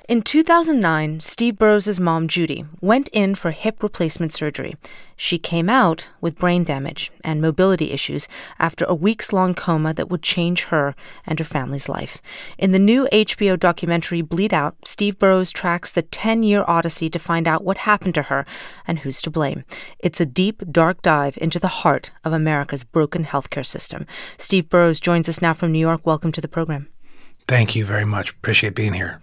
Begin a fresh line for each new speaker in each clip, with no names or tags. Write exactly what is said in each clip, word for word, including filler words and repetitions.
In two thousand nine, Steve Burrows' mom, Judy, went in for hip replacement surgery. She came out with brain damage and mobility issues after a weeks-long coma that would change her and her family's life. In the new H B O documentary Bleed Out, Steve Burrows tracks the ten-year odyssey to find out what happened to her and who's to blame. It's a deep, dark dive into the heart of America's broken healthcare system. Steve Burrows joins us now from New York. Welcome to the program.
Thank you very much. Appreciate being here.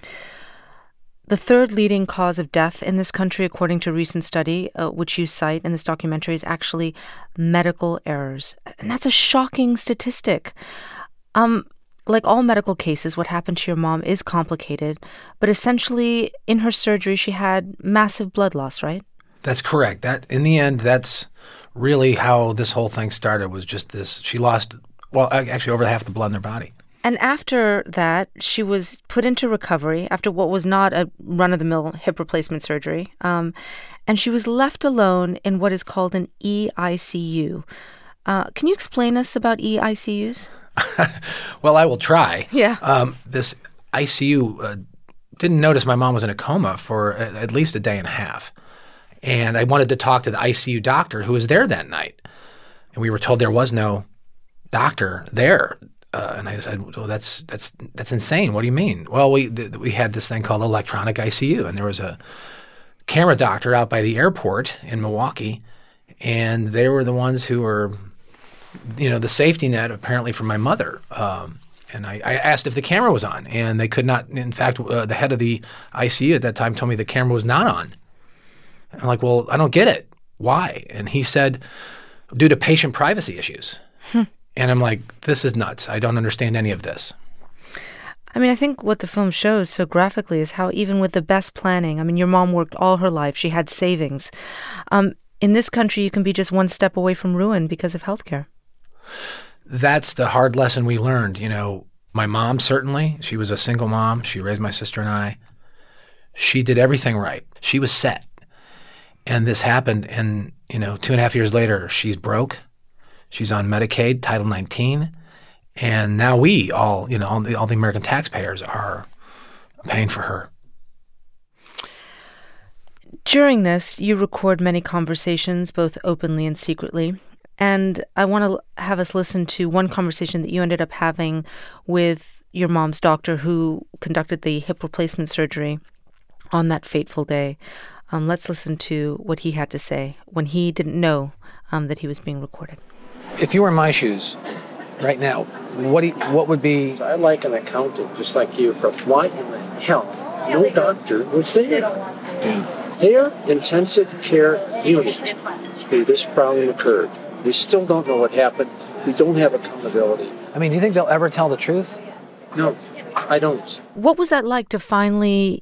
The third leading cause of death in this country, according to a recent study, uh, which you cite in this documentary, is actually medical errors. And that's a shocking statistic. Um, like all medical cases, what happened to your mom is complicated, but essentially, in her surgery, she had massive blood loss, right?
That's correct. That in the end, that's really how this whole thing started, was just this. She lost, well, actually over half the blood in her body.
And after that, she was put into recovery after what was not a run-of-the-mill hip replacement surgery. Um, and she was left alone in what is called an E I C U. Uh, can you explain us about E I C Us?
Well, I will try.
Yeah.
Um, this I C U uh, didn't notice my mom was in a coma for a, at least a day and a half. And I wanted to talk to the I C U doctor who was there that night. And we were told there was no doctor there. Uh, and I said, well, that's that's that's insane. What do you mean? Well, we th- we had this thing called electronic I C U, and there was a camera doctor out by the airport in Milwaukee, and they were the ones who were, you know, the safety net apparently for my mother. Um, and I, I asked if the camera was on, and they could not. In fact, uh, the head of the I C U at that time told me the camera was not on. I'm like, well, I don't get it. Why? And he said, due to patient privacy issues. Hmm. And I'm like, this is nuts. I don't understand any of this.
I mean, I think what the film shows so graphically is how even with the best planning, I mean, your mom worked all her life. She had savings. Um, in this country, you can be just one step away from ruin because of healthcare.
That's the hard lesson we learned. You know, my mom, certainly, she was a single mom. She raised my sister and I. She did everything right. She was set. And this happened, and, you know, two and a half years later, she's broke. She's on Medicaid, Title nineteen, and now we all, you know, all the, all the American taxpayers are paying for her.
During this, you record many conversations, both openly and secretly, and I want to have us listen to one conversation that you ended up having with your mom's doctor who conducted the hip replacement surgery on that fateful day. Um, let's listen to what he had to say when he didn't know um, that he was being recorded.
If you were in my shoes right now, what do you, what would be...
I like an accountant, just like you, from why in the hell no doctor was there?
Yeah.
Their intensive care unit where this problem occurred. We still don't know what happened. We don't have accountability.
I mean, do you think they'll ever tell the truth?
No, I don't.
What was that like to finally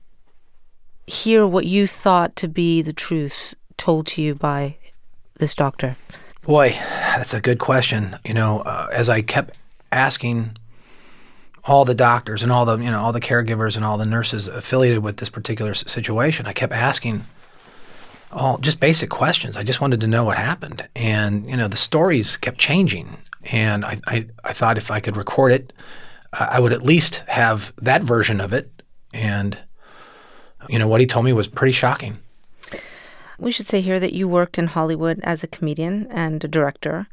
hear what you thought to be the truth told to you by this doctor?
Boy, that's a good question. You know, uh, as I kept asking all the doctors and all the, you know, all the caregivers and all the nurses affiliated with this particular situation, I kept asking all just basic questions. I just wanted to know what happened. And, you know, the stories kept changing. And I, I, I thought if I could record it, uh, I would at least have that version of it. And, you know, what he told me was pretty shocking.
We should say here that you worked in Hollywood as a comedian and a director.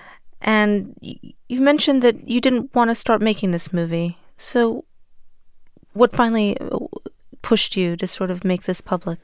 And you mentioned that you didn't want to start making this movie. So what finally pushed you to sort of make this public?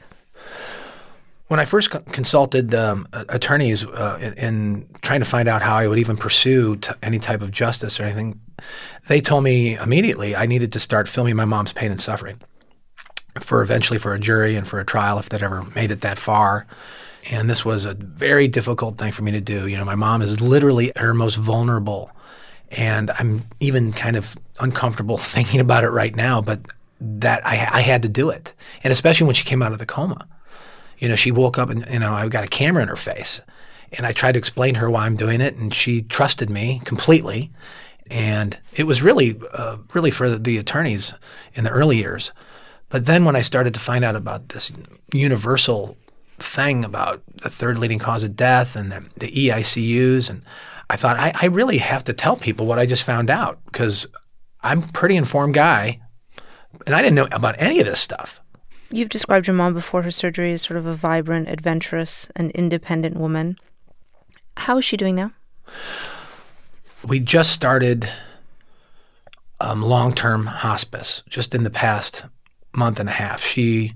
When I first consulted um, attorneys uh, in, in trying to find out how I would even pursue t- any type of justice or anything, they told me immediately I needed to start filming my mom's pain and suffering for eventually for a jury and for a trial if that ever made it that far. And this was a very difficult thing for me to do. You know, my mom is literally at her most vulnerable. And I'm even kind of uncomfortable thinking about it right now, but that I, I had to do it. And especially when she came out of the coma. You know, she woke up and, you know, I got a camera in her face. And I tried to explain to her why I'm doing it, and she trusted me completely. And it was really, uh, really for the attorneys in the early years. But then when I started to find out about this universal thing about the third leading cause of death and the, the E I C Us, and I thought, I, I really have to tell people what I just found out, because I'm a pretty informed guy, And I didn't know about any of this stuff.
You've described your mom before her surgery as sort of a vibrant, adventurous, and independent woman. How is she doing now?
We just started um, long-term hospice just in the past month and a half. She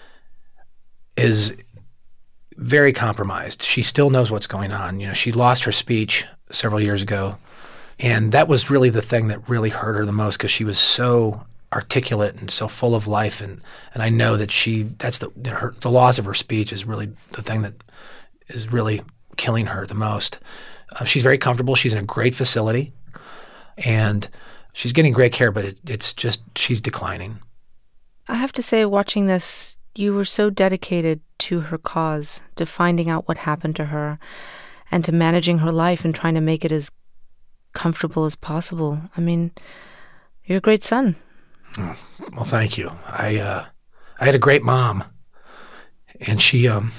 is very compromised. She still knows what's going on. You know, she lost her speech several years ago, and that was really the thing that really hurt her the most because she was so articulate and so full of life, and and I know that she that's the her, the loss of her speech is really the thing that is really killing her the most. Uh, she's very comfortable. She's in a great facility, and she's getting great care, but it, it's just she's declining.
I have to say, watching this, you were so dedicated to her cause, to finding out what happened to her, and to managing her life and trying to make it as comfortable as possible. I mean, you're a great son.
Oh, well, thank you. I uh, I had a great mom, and she um.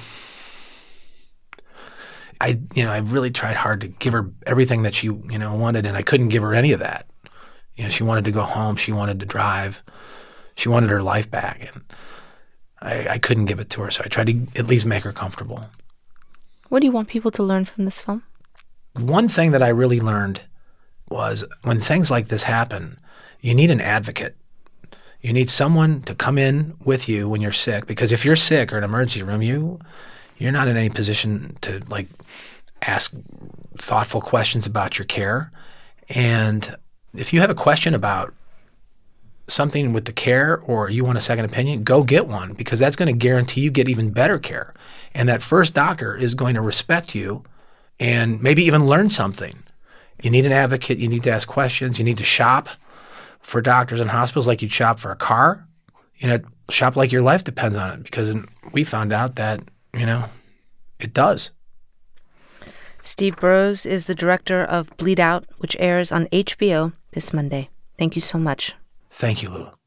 I, you know, I really tried hard to give her everything that she, you know, wanted, and I couldn't give her any of that. You know, she wanted to go home. She wanted to drive. She wanted her life back, and I, I couldn't give it to her, so I tried to at least make her comfortable.
What do you want people to learn from this film?
One thing that I really learned was when things like this happen, you need an advocate. You need someone to come in with you when you're sick, because if you're sick or in an emergency room, you... you're not in any position to like ask thoughtful questions about your care. And if you have a question about something with the care or you want a second opinion, go get one, because that's going to guarantee you get even better care. And that first doctor is going to respect you and maybe even learn something. You need an advocate. You need to ask questions. You need to shop for doctors and hospitals like you'd shop for a car. You know, shop like your life depends on it, because we found out that you know, it does.
Steve Burrows is the director of Bleed Out, which airs on H B O this Monday. Thank you so much.
Thank you, Lou.